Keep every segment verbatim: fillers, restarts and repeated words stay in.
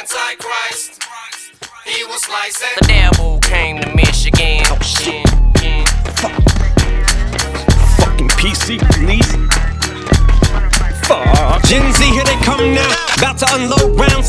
Antichrist. He was licensed. The devil came to Michigan. Oh shit. Fuck. Fucking P C police. Fuck. Gen Z, here they come now. About to unload rounds.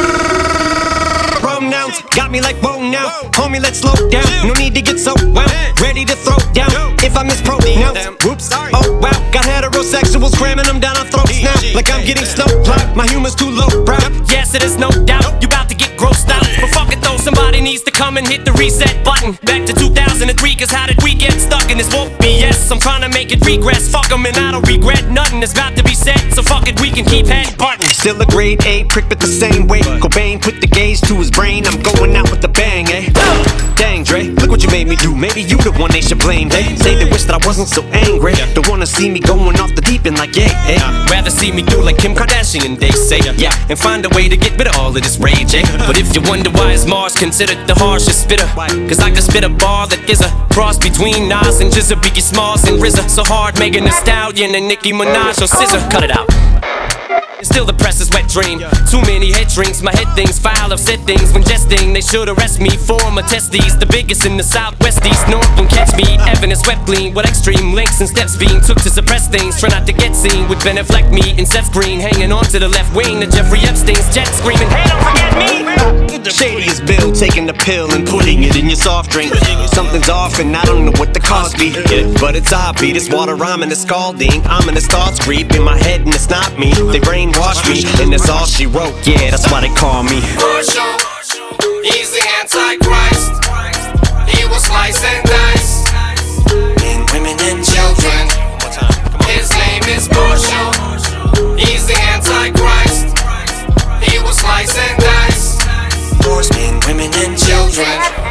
Pronouns got me like whoa now. Homie, let's slow down. No need to get so wound. Ready to throw down. If I mispronounce, whoops. Oh wow. Got heterosexuals cramming them down our throats now. Like I'm getting snowplow. My humor's too low, bro. Yes, it is no doubt. You about to get grossed out. But fuck it though, somebody needs to come and hit the reset button. Back to two thousand three, cause how did we get stuck in this woke B S? I'm trying to make it regress. Fuck them and I don't regret nothing. It's about to be said. So fuck it, we can keep head button. Still a grade A, prick but the same way. Cobain put the gauge to his brain. I'm going out with the bang, eh? Dang, Dre, look what you made me do. Maybe you the one they should blame, hey? Say they wish that I wasn't so angry. Don't wanna see me going off the deep end like, yeah, hey. Rather see me do like Kim Kardashian, they say. Yeah, and find a way to get rid of all of this rage, eh? But if you wonder why is Mars considered the harshest spitter, cause I can spit a bar that is a cross between Nas and Jizza, Biggie Smalls and R Z A. So hard, Megan Thee Stallion and Nicki Minaj or Scissor. Cut it out. Still the press is wet dream. Too many head drinks, my head things foul. I've said things when jesting. They should arrest me for my testes. The biggest in the southwest, east, north won't catch me. Evan is swept clean with extreme links and steps being took to suppress things. Try not to get seen with Ben Affleck, me and Seth Green hanging on to the left wing. The Jeffrey Epstein's jet screaming, hey, don't forget me. Shadiest bill, taking the pill and putting it in your soft drink. Something's off and I don't know what the cost be. But it's obvious, this water rhyming is scalding. I'm in the thoughts creep in my head and it's not me. They brainwash me and that's all she wrote. Yeah, that's why they call me Marshall. He's the Antichrist. He will slice and dice men, women, and children. His name is Marshall. He's the Antichrist. He will slice and dice men, women, and children.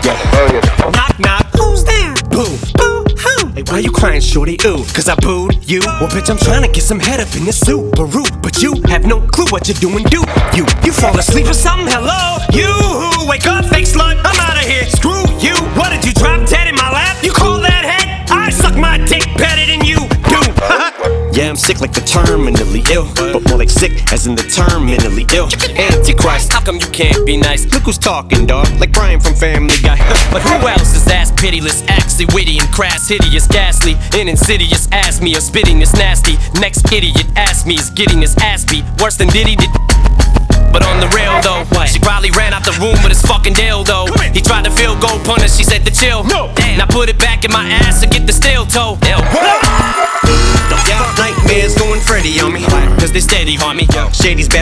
Knock, knock, who's there? Boo, boo, hoo. Hey, why you crying, shorty? Ooh, cause I booed you? Well, bitch, I'm trying to get some head up in this Subaru, but you have no clue what you're doing, do you? You fall asleep or something? Hello? You who? Wake up, fake slut, I'm out of here. Screw you. What did you drop dead in my lap? You call that head? I suck my dick better than you do. Yeah, I'm sick like the terminally ill, but more like sick as in the terminally ill. Antichrist, How come you can't be nice? look who's talking, dog, like Brian from Family Guy. But who else is as pitiless, actually witty and crass, hideous, ghastly, and insidious? Ask me or spitting is nasty. Next idiot ask me is getting his ass beat worse than Diddy did. But on the real though, she probably ran out the room with his fucking dildo. He tried to field goal punter, she said to chill. No. Now put it back in my ass and get the steel toe. Yeah, nightmares going Freddy on me, cause they steady on me. Shady's bad.